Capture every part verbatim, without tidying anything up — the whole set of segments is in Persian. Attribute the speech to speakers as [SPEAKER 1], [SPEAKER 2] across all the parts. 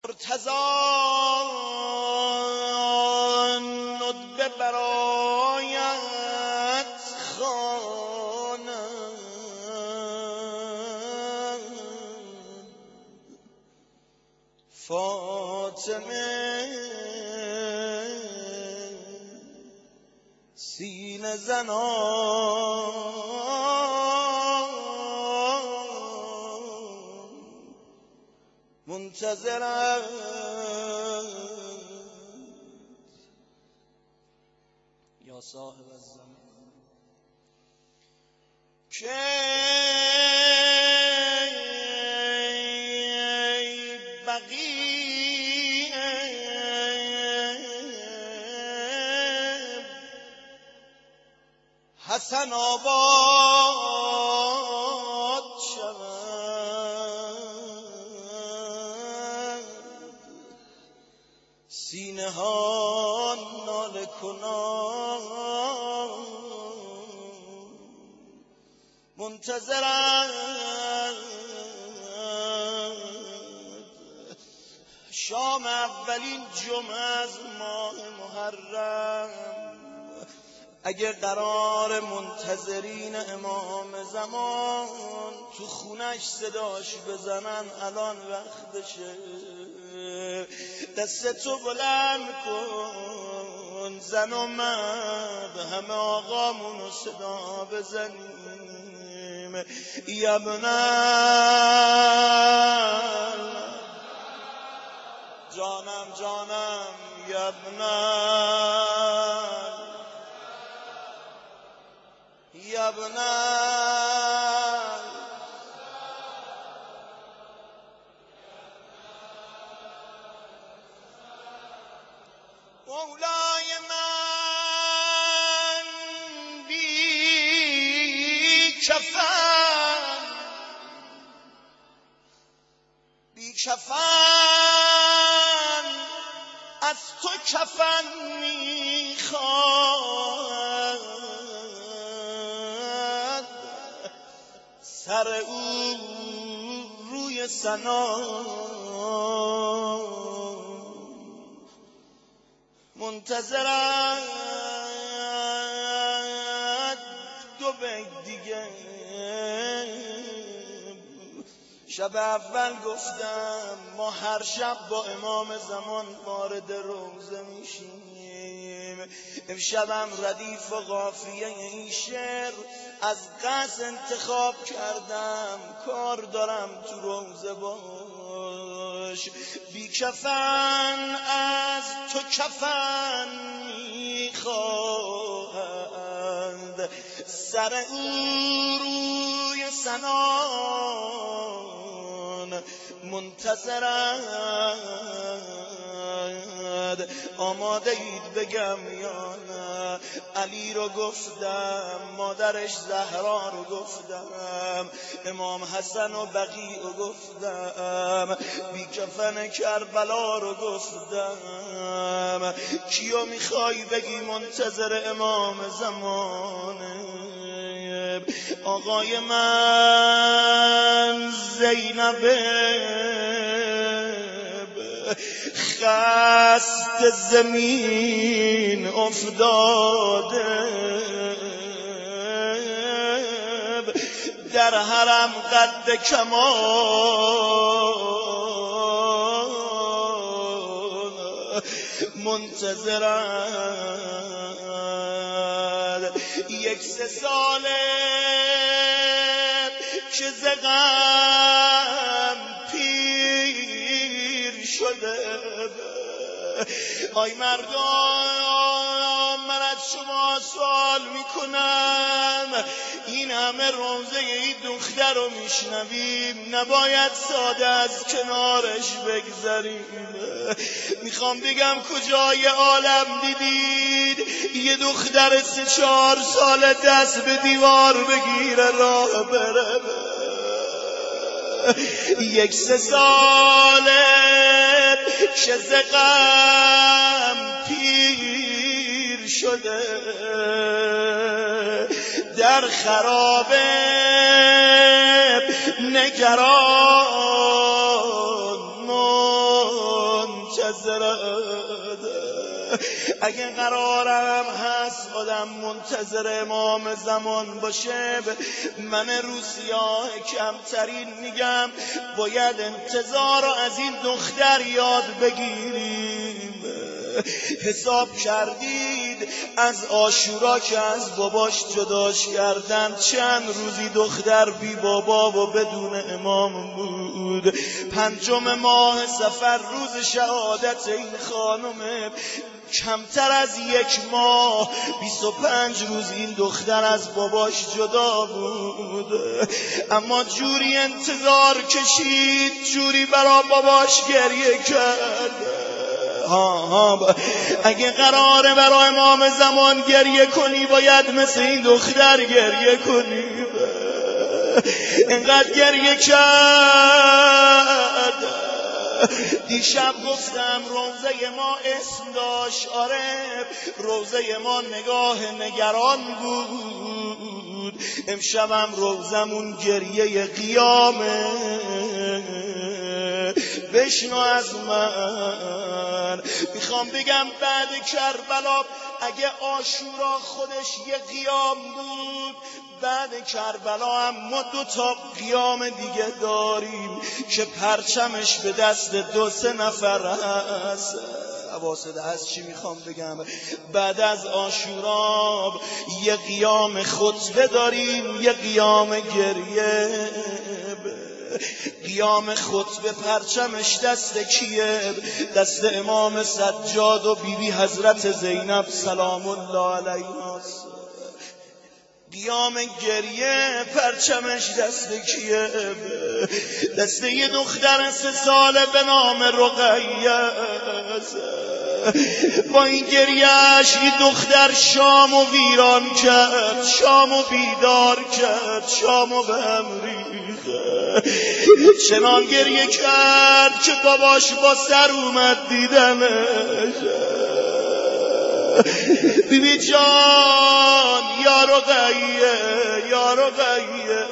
[SPEAKER 1] مرتضی ندبه برایت خواند فاطمه سینه زنان منتظرند یا صاحب الزمان که بقیه حسن آباد شود سینه ها ناله کنان منتظرند شام اولین جمعه از ماه محرم اگه قرار منتظرین امام زمان تو خونش صداش بزنن الان وقتشه دستتو بلند کن زن و مرد همه آقامونو صدا بزنیم یبنن جانم جانم یبنن یبنن مولای من بی کفن بی کفن از تو کفن میخواد سر او روی سنا منتظرند دو بیت دیگه شب اول گفتم ما هر شب با امام زمان وارد روضه میشیم امشبم ردیف و قافیه این شعر از قصد انتخاب کردم کار دارم تو روضه باش بی کفن از تو کفن میخواهند سر او روی سنان منتظرند آماده اید بگم یا نه علی رو گفتم مادرش زهرا رو گفتم امام حسن و بقی رو گفتم بی کفن کربلا رو گفتم کیو میخوای بگی منتظر امام زمانه آقای من زینب خست زمین افتاده در حرم قد کمان منتظرند یک سه ساله که ز غم پیر شده آی مردم من از شما سوال میکنم این همه روضه این دختر رو میشنویم نباید ساده از کنارش بگذریم میخوام بگم کجای عالم دیدید یه دختر سه چهار سال دست به دیوار بگیره راه بره یک سه ساله که ز غم پیر شده در خرابه نگران منتظرت. اگه قرارم هست خودم منتظر امام زمان باشه، من روسیاه کمترین میگم باید انتظار رو از این دختر یاد بگیریم. حساب کردید از عاشورا که از باباش جداش کردن چند روزی دختر بی بابا و بدون امام بود. پنجم ماه سفر روز شهادت این خانم، کمتر از یک ماه بیست و پنج روز این دختر از باباش جدا بود. اما جوری انتظار کشید، جوری برا باباش گریه کرد. ها ها اگه قراره برای امام زمان گریه کنی باید مثل این دختر گریه کنی. اینقدر گریه کرد. دیشب گفتم روزه ما اسم داشت، آره روزه ما نگاه نگران بود. امشبم روزمون گریه قیامه. بشنو از من، میخوام بگم بعد کربلا اگه عاشورا خودش یه قیام بود، بعد کربلا هم ما دو تا قیام دیگه داریم که پرچمش به دست دو سه نفر هست. حواست هست چی میخوام بگم؟ بعد از عاشورا یه قیام خطبه داریم، یه قیام گریه. قیام خطبه پرچمش دست کیه؟ دست امام سجاد و بیبی حضرت زینب سلام الله علیها. قیام گریه پرچمش دست کیه؟ دست یه دختر سه ساله به نام رقیه. با این گریهش این دختر شام و ویران کرد، شام و بیدار کرد، شام و به هم ریخت. چنان گریه کرد که باباش با سر اومد دیدنش. بیبی جان یا رقیه یا رقیه.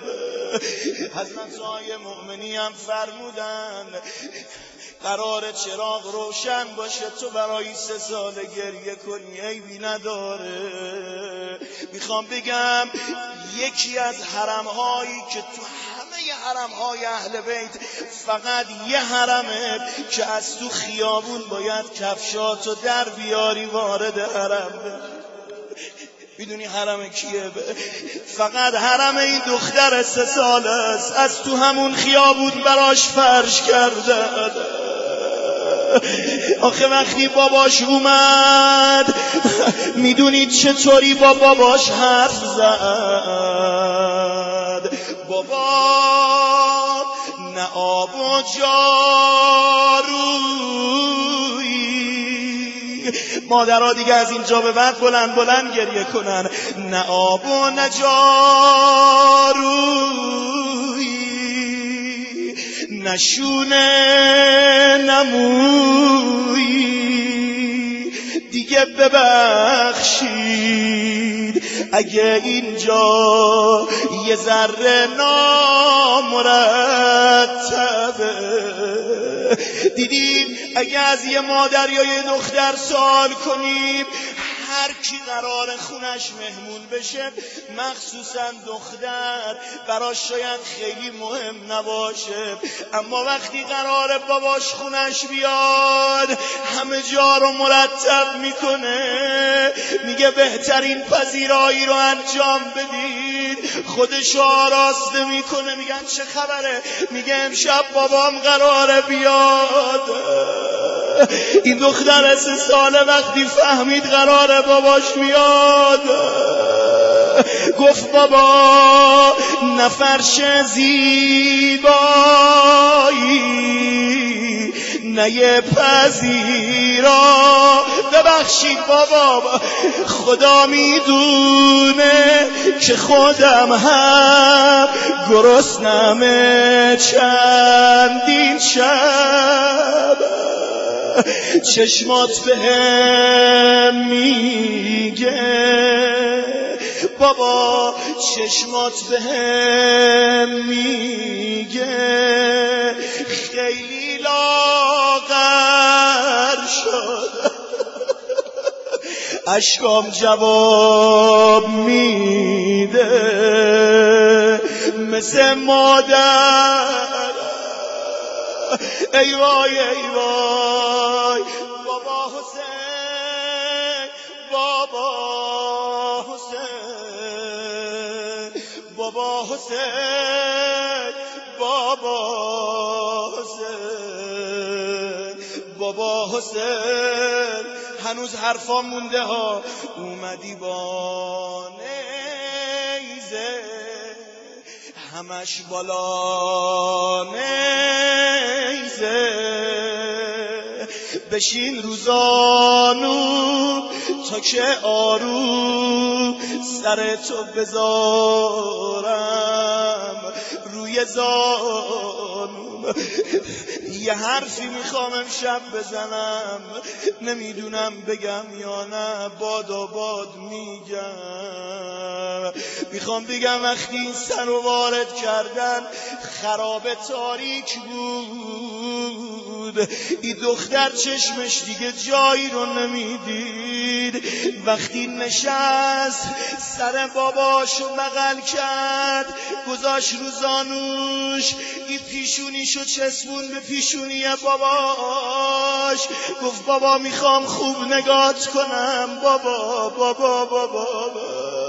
[SPEAKER 1] حضرت آقای مؤمنی هم فرمودن قرار چراغ روشن باشه تو برای سه سال گریه کنی، عیبی نداره. میخوام بگم یکی از حرمهایی که تو همه حرمهای اهل بیت فقط یه حرمه که از تو خیابون باید کفشاتو در بیاری وارد حرم بشی. میدونی حرم کیه؟ فقط حرم این دختر سه ساله است. از تو همون خیابون براش فرش کرده. آخه وقتی باباش اومد میدونید چطوری با باباش حرف زد؟ بابا نه آب و جارویی. مادرها دیگه از اینجا به بعد بلند بلند گریه کنن. نه آب و نه جارویی، نشونه نمویی. دیگه ببخشید اگه اینجا یه ذره نامرتبه. دیدین اگه از یه مادر یا یه دختر سوال کنیم هر کی قرار خونش مهمون بشه، مخصوصا دختر، براش شاید خیلی مهم نباشه، اما وقتی قرار باباش خونش بیاد همه جا رو مرتب میکنه. میگه بهترین پذیرایی رو انجام بدید. خودشو آراسته میکنه. میگن چه خبره؟ میگه امشب بابام قراره بیاد. این دختر سه ساله وقتی فهمید قراره باباش میاد گفت بابا نفرش زیبایی نه یه پذیرا. ببخشید بابا خدا میدونه که خودم هم گرسنمه چندین شب. چشمات به هم میگه بابا، چشمات به هم میگه خیلی لاغر شد اشکام جواب میده مثل مادر ای وای ای وای بابا حسین بابا حسین بابا حسین بابا حسین بابا حسین هنوز حرفا مونده ها اومدی با نیزه همش بالا نیزه بشین روزانو تا که آروم سر تو بذارم روی زانوم یه حرفی میخوام امشب بزنم نمیدونم بگم یا نه باد و باد میگم میخوام بگم وقتی این سر رو وارد کردن خراب تاریک بود این دختر چشمش دیگه جایی رو نمیدید وقتی نشست سر باباشو بغل کرد گذاشت رو زانوش این پیشونیشو چسبون به پیشونی باباش گفت بابا میخوام خوب نگات کنم بابا بابا بابا, بابا.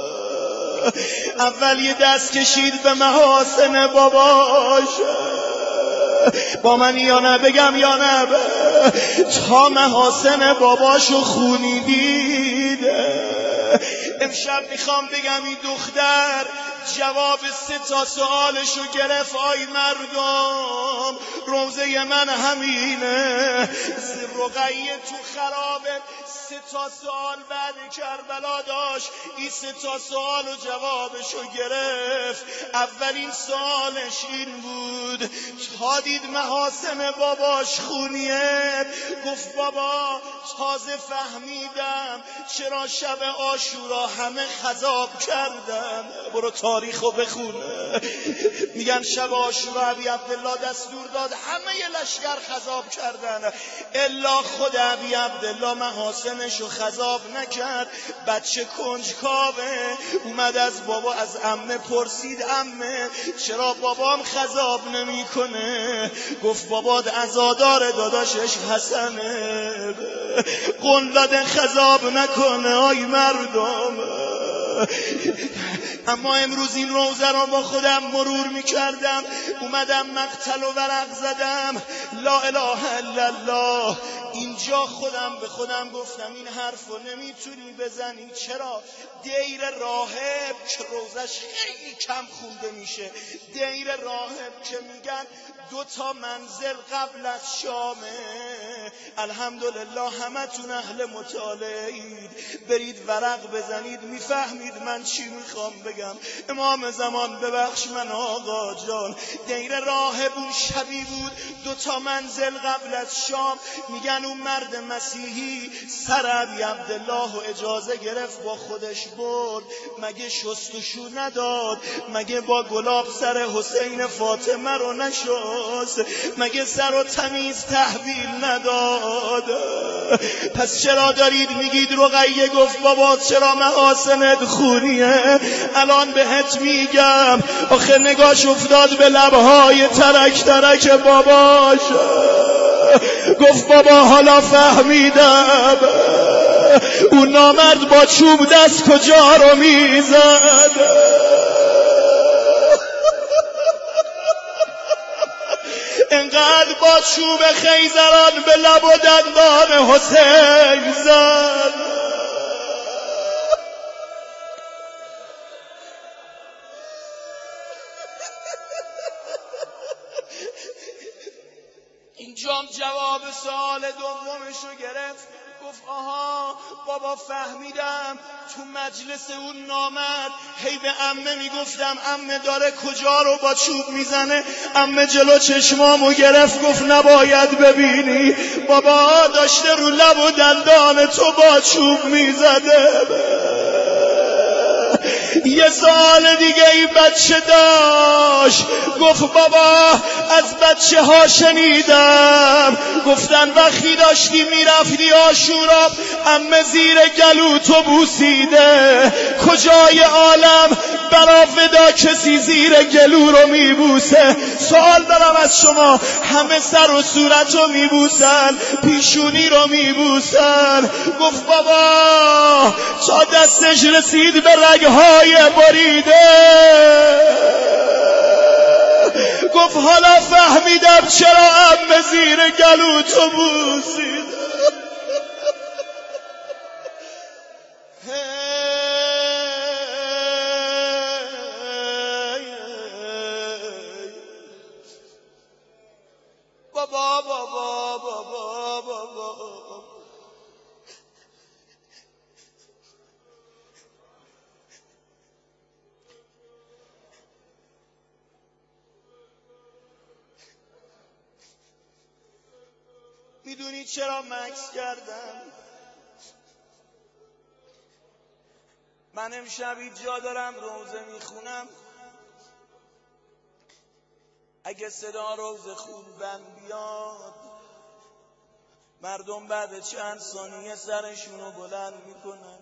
[SPEAKER 1] اول یه دست کشید به محاسن باباش با من یا نه بگم یا نه تا محاسن باباشو خونی دید امشب میخوام بگم این دختر جواب سه تا سوالشو گرفت آی مردم روزه من همینه رقیه تو خرابه سه تا سوال بعد کربلا داشت این سه تا سوال و جوابشو گرفت اولین سوالش این بود تا دید محاسن باباش خونیه گفت بابا تازه فهمیدم چرا شب عاشورا همه خضاب کردن برو تاریخو بخون میگن شب عاشورا ابی عبدالله دستور داد همه ی لشکر خضاب کردن الا خود ابی عبدالله محاسنشو خضاب نکرد بچه کنجکاوه اومد از بابا از عمه پرسید عمه چرا بابام خضاب نمی کنه گفت بابات عزادار داداشش حسنه قنلاد خضاب نکنه آی مردم اما امروز این روزه رو با خودم مرور میکردم اومدم مقتل و ورق زدم لا اله الا الله اینجا خودم به خودم گفتم این حرف رو نمیتونی بزنی چرا دیر راهب که روزش خیلی کم خونده میشه دیر راهب که میگن دو تا منزل قبل از شامه الحمدلله همتون اهل مطالعید برید ورق بزنید میفهمید من چی میخوام بگم امام زمان ببخش من آقا جان دیر راهب اون شبی بود دو تا منزل قبل از شام میگن اون مرد مسیحی سر ابی عبدالله و اجازه گرفت با خودش برد مگه شستشو نداد مگه با گلاب سر حسین فاطمه رو نشست مگه سر و تمیز تحویل نداد پس چرا دارید میگید رقیه گفت بابا چرا محاسنت خونیه الان بهت میگم آخه نگاش افتاد به لبهای ترک ترک باباش گفت بابا حالا فهمیدم اون نامرد با چوب دست کجا رو میزد انقدر با چوب خیزران به لب و دندان حسین زد اینجام جواب سوال دومشو گرفت گفت آها بابا فهمیدم تو مجلس اون نامرد هی به عمه میگفتم عمه داره کجا رو با چوب میزنه عمه جلو چشمامو گرفت گفت نباید ببینی بابا داشته رو لب و دندان تو با چوب میزده یه سال دیگه این بچه داشت، گفت بابا از بچه ها شنیدم گفتن وقتی داشتی میرفتی آشورا عمه زیر گلو تو بوسیده، کجای عالم برا فدا کسی زیر گلو رو میبوسه؟ سوال دارم از شما، همه سر و صورت رو میبوسن، پیشونی رو میبوسن. گفت بابا تا دستش رسید به رگهای بریده، گفت حالا فهمیدم چرا عمه زیر گلو تو بوسید. بابا بابا بابا بابا میدونی چرا مکس کردم؟ من امشب جا دارم روزه میخونم، اگه صدا روزه خوندن بیاد مردم بعد چند ثانیه سرشونو بلند میکنن،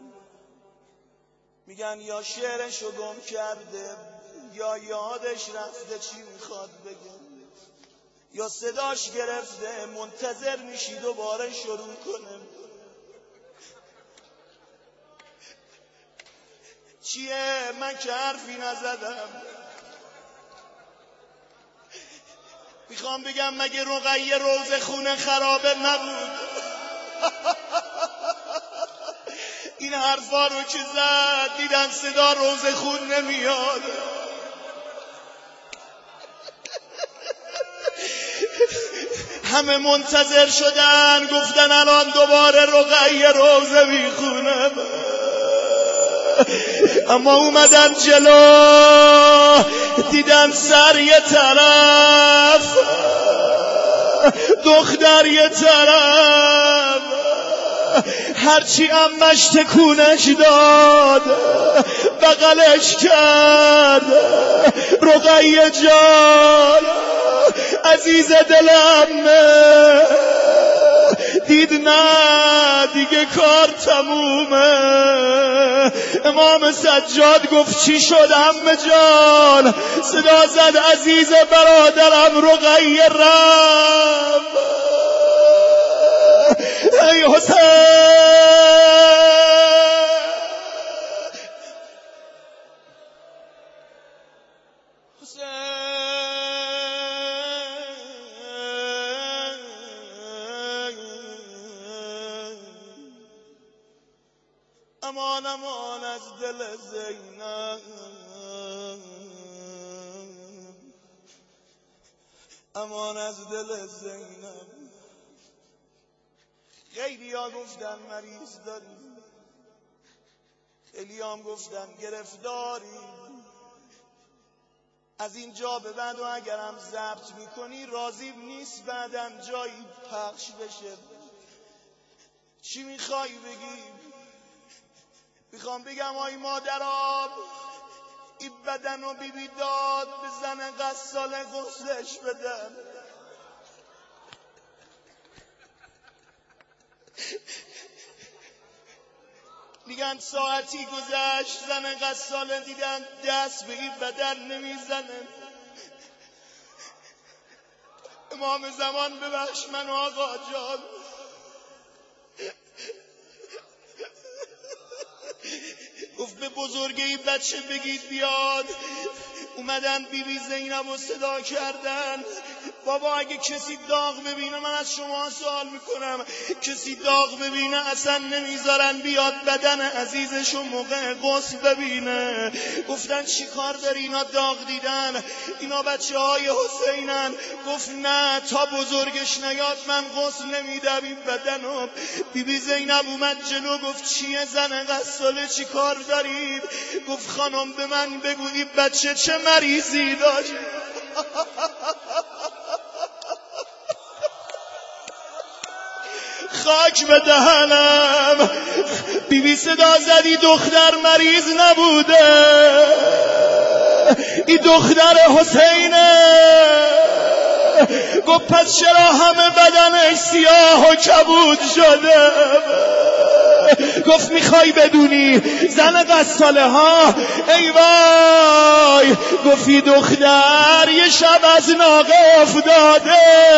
[SPEAKER 1] میگن یا شعرشو گم کرده یا یادش رفته چی میخواد بگه، یا صداش گرفته منتظر میشی دوباره شروع کنه. چیه؟ من که حرفی نزدم. میخوام بگم مگه رقیه روز خونه خرابه نبود؟ این حرفا رو که زد دیدن صدا روز خون نمیاد، همه منتظر شدن، گفتن الان دوباره رقیه روزه میخونه. اما اومدن جلو دیدن سر یه طرف دختر یه طرف، هرچی عمش تکونش داد بغلش کرد. رقیه جان عزیز دلم دید نه دیگه کار تمومه. امام سجاد گفت چی شد عمه جان؟ صدا زد عزیز برادرم رقیه رفت. ای حسین امان امان از دل زینب، امان از دل زینب. خیلی ها گفتن مریض داری، خیلی هم گفتن گرفتاری. از اینجا به بعد و اگرم ضبط میکنی راضیم نیست بعدم جایی پخش بشه. چی میخوای بگی؟ میخوام بگم آی مادرام این بدن و بی بی داد به زن غسال غسلش بدن. میگن ساعتی گذشت زن غسال دیدن دست به این بدن نمیزنه. امام زمان ببخش من آقا جان، گفت به بزرگی بچه بگید بیاد. اومدن بی بی زینب رو صدا کردن. بابا اگه کسی داغ ببینه، من از شما سوال میکنم، کسی داغ ببینه اصلا نمیذارن بیاد بدن عزیزشو موقع غسل ببینه. گفتن چی کار داری؟ اینا داغ دیدن، اینا بچه های حسینن. گفت نه تا بزرگش نیاد من غسل نمیدم این بدنو. بی بی زینب اومد جلو گفت چیه زن غساله چی کار دارید؟ گفت خانم به من بگو این بچه چه مریضی داشت؟ خاک به دهنم. بی بی صدا زدی دختر مریض نبوده، این دختر حسینه. گفت پس چرا همه بدنش سیاه و کبود شده؟ گفت میخوای بدونی زن غساله ها؟ ای وای. گفتی دختر یه شب از ناقه افتاده،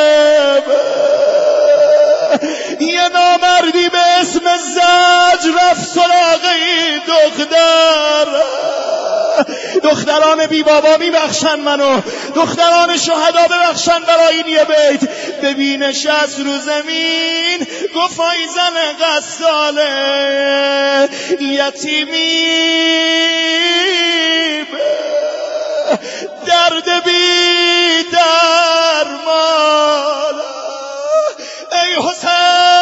[SPEAKER 1] یه نامردی به اسم زج رفت سراغ این دختر. دختران بی بابا میبخشن منو، دختران شهدا ببخشن برای این یه بیت. ببینش از رو زمین گفت ای زن غساله یتیمیم، درد بی درمان. ای حسین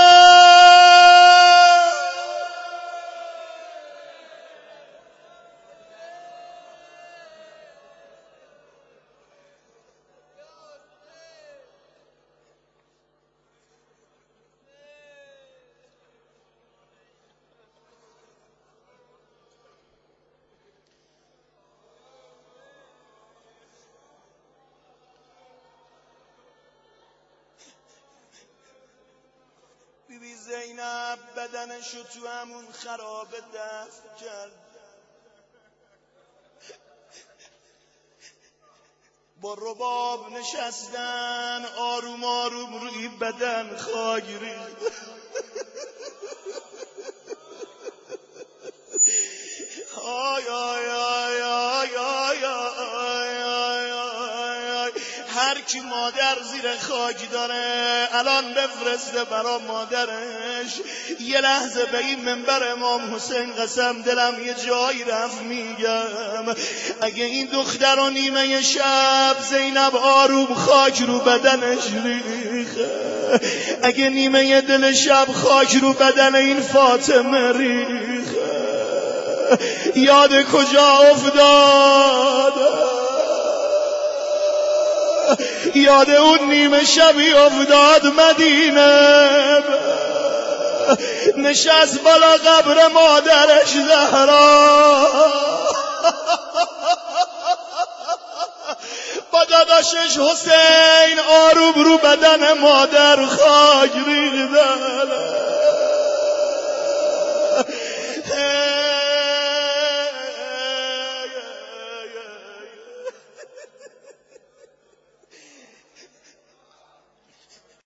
[SPEAKER 1] بی بی زینب بدنشو تو همون خرابه دفن کرد، با رباب نشستن آروم آروم روی بدن خاک ریخت. آی آی آی آی آی آی آی آی. هر کی مادر زیر خاک داره الان بفرسته برا مادرش. یه لحظه به این منبر امام حسین قسم دلم یه جایی رفت میگم اگه این دختر و نیمه شب زینب آروم خاک رو بدنش ریخه، اگه نیمه دل شب خاک رو بدن این فاطمه ریخه، یاد کجا افتاد؟ یاد اون نیمه شبی افتاد مدینه، نشست بالا قبر مادرش زهرا، با داداشش حسین آروم رو بدن مادر خاک ریختن.